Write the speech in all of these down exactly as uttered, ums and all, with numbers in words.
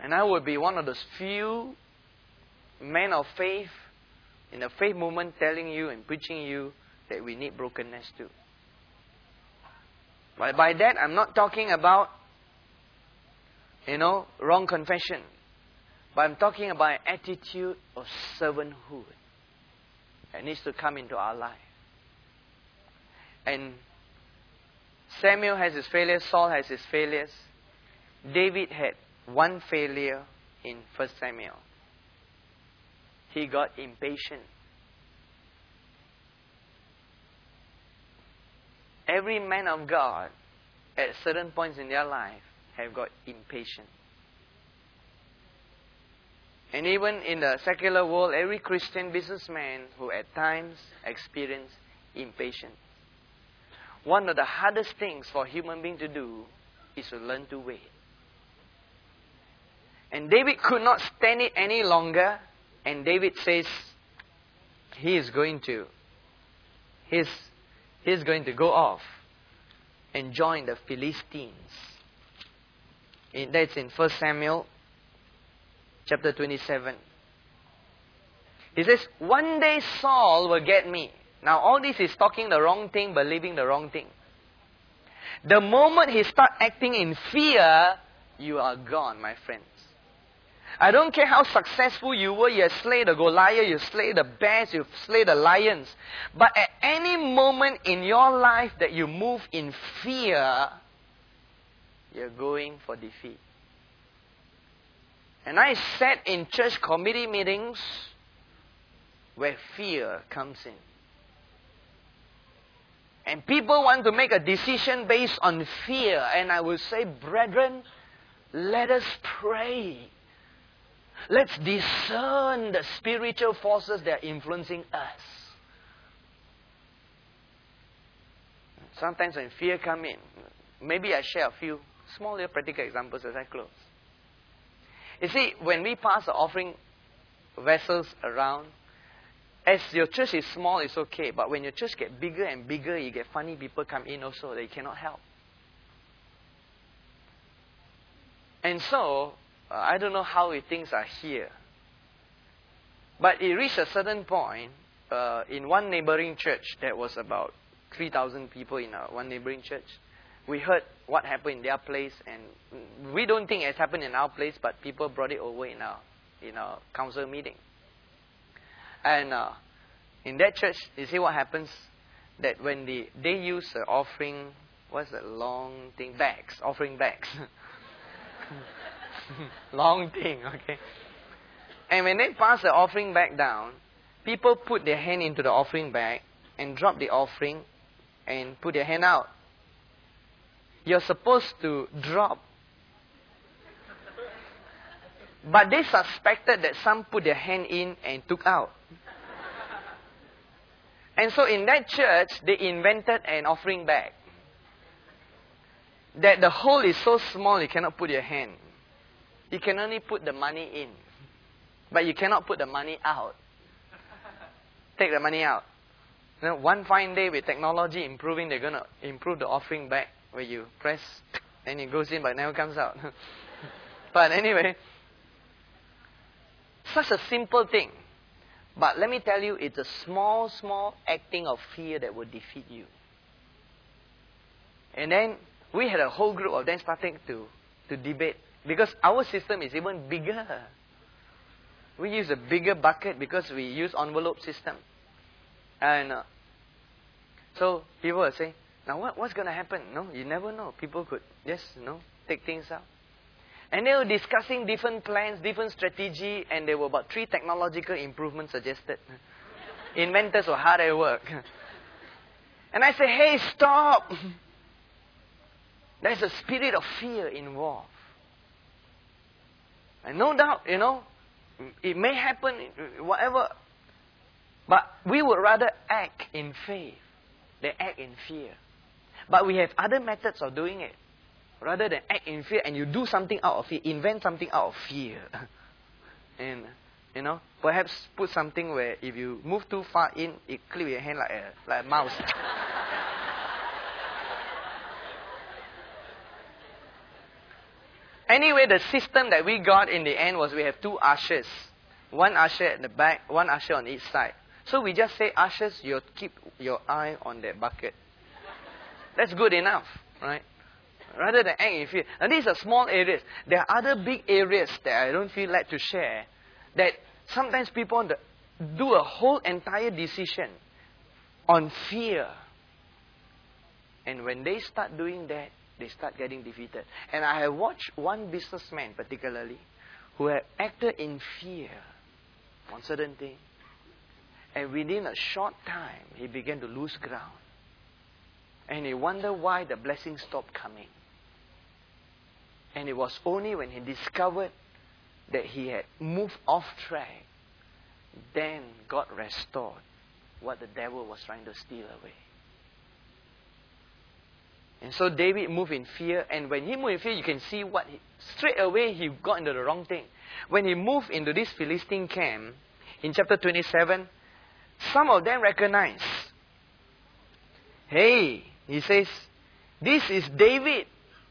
And I would be one of those few men of faith in the faith movement telling you and preaching you that we need brokenness too. But by that, I'm not talking about, you know, wrong confession. But I'm talking about an attitude of servanthood that needs to come into our life. And Samuel has his failures, Saul has his failures. David had one failure in First Samuel. He got impatient. Every man of God at certain points in their life have got impatient. And even in the secular world, every Christian businessman who at times experience impatience. One of the hardest things for a human being to do is to learn to wait. And David could not stand it any longer. And David says he is going to, he's, he's going to go off and join the Philistines. In, that's in First Samuel chapter twenty-seven. He says, one day Saul will get me. Now all this is talking the wrong thing, believing the wrong thing. The moment he starts acting in fear, you are gone, my friends. I don't care how successful you were, you have slayed the Goliath, you slayed the bears, you slayed the lions. But at any moment in your life that you move in fear, you're going for defeat. And I sat in church committee meetings where fear comes in. And people want to make a decision based on fear. And I will say, brethren, let us pray. Let's discern the spiritual forces that are influencing us. Sometimes when fear comes in, maybe I share a few small little practical examples as I close. You see, when we pass the offering vessels around, as your church is small, it's okay. But when your church gets bigger and bigger, you get funny people come in also that you cannot help. And so, uh, I don't know how things are here. But it reached a certain point, uh, in one neighboring church, that was about three thousand people in our one neighboring church. We heard what happened in their place, and we don't think it's happened in our place, but people brought it over in our, in our council meeting. And uh, in that church, you see what happens? That when the, they use the offering, what's that long thing? Bags, offering bags. Long thing, okay. And when they pass the offering bag down, people put their hand into the offering bag and drop the offering and put their hand out. You're supposed to drop. But they suspected that some put their hand in and took out. And so in that church, they invented an offering bag. That the hole is so small you cannot put your hand. You can only put the money in. But you cannot put the money out. Take the money out. You know, one fine day with technology improving, they're going to improve the offering bag where you press and it goes in but it never comes out. But anyway, such a simple thing. But let me tell you, it's a small, small acting of fear that will defeat you. And then we had a whole group of them starting to, to debate. Because our system is even bigger. We use a bigger bucket because we use envelope system. And uh, so people will say, now what, what's going to happen? No, you never know. People could just, you know, take things out. And they were discussing different plans, different strategy, and there were about three technological improvements suggested. Inventors were hard at work. And I say, hey, stop! There's a spirit of fear involved. And no doubt, you know, it may happen, whatever. But we would rather act in faith than act in fear. But we have other methods of doing it. Rather than act in fear and you do something out of fear, invent something out of fear. And, you know, perhaps put something where if you move too far in, it clip your hand like a, like a mouse. Anyway, the system that we got in the end was we have two ushers. One usher at the back, one usher on each side. So we just say, ushers, you keep your eye on that bucket. That's good enough, right? Rather than act in fear. And these are small areas. There are other big areas that I don't feel like to share, that sometimes people do a whole entire decision on fear. And when they start doing that, they start getting defeated. And I have watched one businessman particularly who had acted in fear on certain things. And within a short time, he began to lose ground. And he wondered why the blessings stopped coming. And it was only when he discovered that he had moved off track, then God restored what the devil was trying to steal away. And so David moved in fear, and when he moved in fear, you can see what he, straight away he got into the wrong thing. When he moved into this Philistine camp, in chapter twenty-seven, some of them recognized, hey, he says, this is David.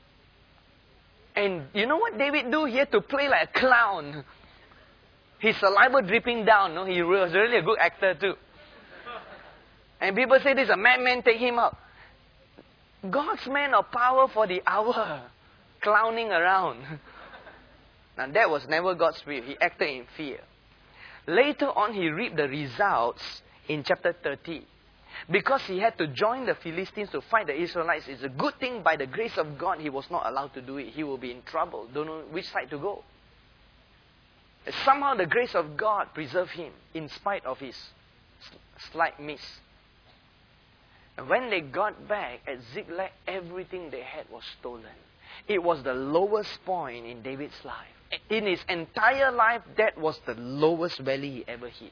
And you know what David do? He had to play like a clown. His saliva dripping down. No, he was really a good actor too. And people say this is a madman, take him out. God's man of power for the hour, clowning around. Now that was never God's will. He acted in fear. Later on, he reaped the results in chapter thirty. Because he had to join the Philistines to fight the Israelites. It's a good thing by the grace of God he was not allowed to do it. He will be in trouble. Don't know which side to go. Somehow the grace of God preserved him in spite of his slight miss. And when they got back at Ziklag, everything they had was stolen. It was the lowest point in David's life. In his entire life, that was the lowest valley he ever hit.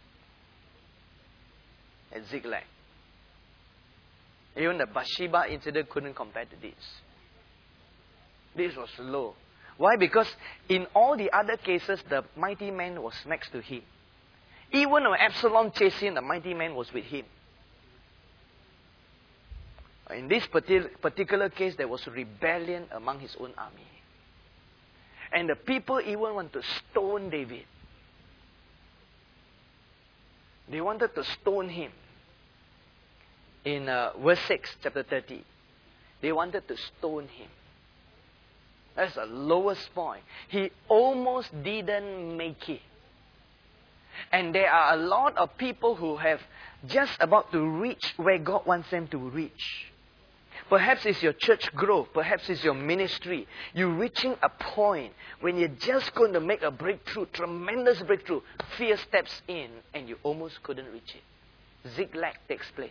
At Ziklag. Even the Bathsheba incident couldn't compare to this. This was low. Why? Because in all the other cases, the mighty man was next to him. Even when Absalom chased him, the mighty man was with him. In this particular case, there was rebellion among his own army. And the people even wanted to stone David. They wanted to stone him. In uh, verse six, chapter thirty. They wanted to stone him. That's the lowest point. He almost didn't make it. And there are a lot of people who have just about to reach where God wants them to reach. Perhaps it's your church growth. Perhaps it's your ministry. You're reaching a point when you're just going to make a breakthrough, tremendous breakthrough. Fear steps in and you almost couldn't reach it. Ziklag takes place.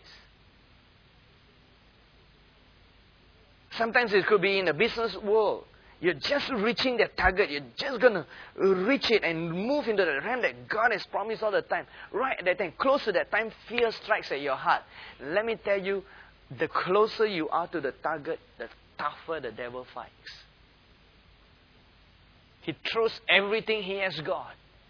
Sometimes it could be in the business world. You're just reaching that target. You're just going to reach it and move into the realm that God has promised all the time. Right at that time, close to that time, fear strikes at your heart. Let me tell you, the closer you are to the target, the tougher the devil fights. He throws everything he has got.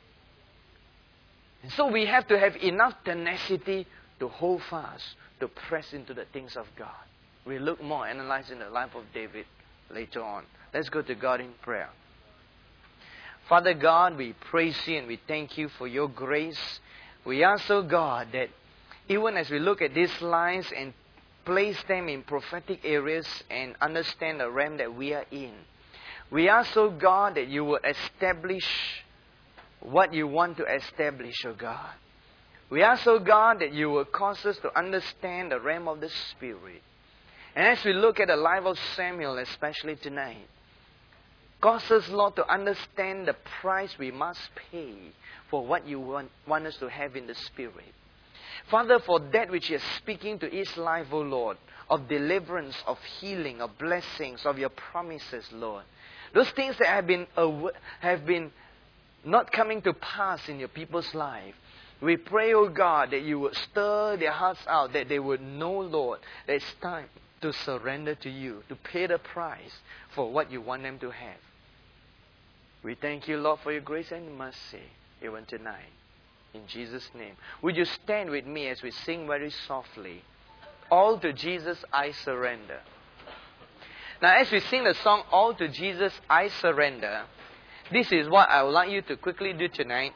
And so we have to have enough tenacity to hold fast, to press into the things of God. We'll look more, analyzing the life of David later on. Let's go to God in prayer. Father God, we praise you and we thank you for your grace. We ask, oh God, that even as we look at these lives and place them in prophetic areas and understand the realm that we are in, we ask, oh God, that you would establish what you want to establish, oh God. We ask, oh God, that you will cause us to understand the realm of the Spirit. And as we look at the life of Samuel, especially tonight, cause us, Lord, to understand the price we must pay for what you want, want us to have in the Spirit. Father, for that which you are speaking to each life, O Lord, of deliverance, of healing, of blessings, of your promises, Lord. Those things that have been, have been not coming to pass in your people's life. We pray, O God, that you would stir their hearts out, that they would know, Lord, that it's time to surrender to you, to pay the price for what you want them to have. We thank you, Lord, for your grace and mercy even tonight. In Jesus' name. Would you stand with me as we sing very softly? All to Jesus I surrender. Now, as we sing the song, All to Jesus I Surrender, this is what I would like you to quickly do tonight.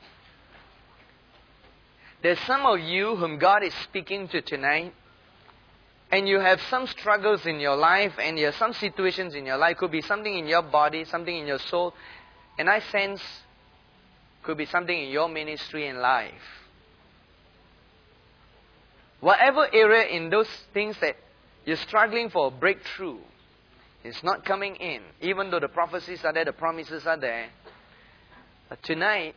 There's some of you whom God is speaking to tonight, and you have some struggles in your life, and there are some situations in your life. Could be something in your body, something in your soul, and I sense could be something in your ministry and life. Whatever area in those things that you're struggling for a breakthrough, it's not coming in, even though the prophecies are there, the promises are there. But tonight,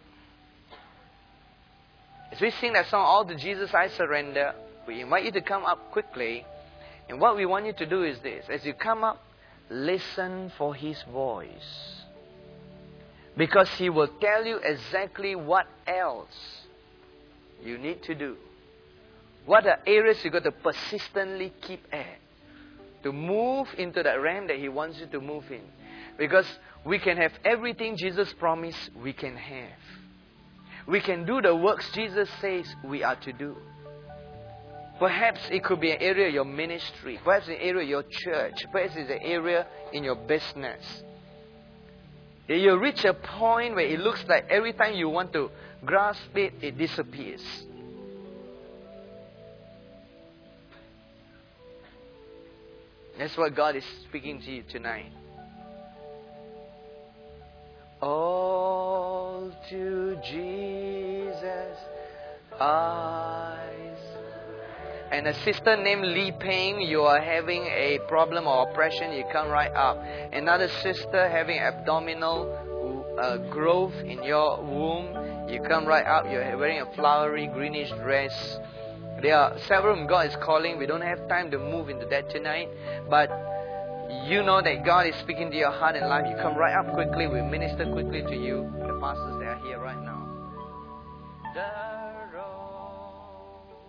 as we sing that song, All to Jesus I Surrender, we invite you to come up quickly. And what we want you to do is this. As you come up, listen for His voice. Because He will tell you exactly what else you need to do. What are areas you've got to persistently keep at, to move into that realm that He wants you to move in. Because we can have everything Jesus promised we can have. We can do the works Jesus says we are to do. Perhaps it could be an area of your ministry. Perhaps an area of your church. Perhaps it's an area in your business. You reach a point where it looks like every time you want to grasp it, it disappears. That's what God is speaking to you tonight. All to Jesus I surrender. And a sister named Lee Peng, you are having a problem or oppression, you come right up. Another sister having abdominal uh, growth in your womb, you come right up. You're wearing a flowery greenish dress. There are several whom God is calling. We don't have time to move into that tonight. But you know that God is speaking to your heart and life. You come right up quickly. We minister quickly to you. The pastors that are here right now. The road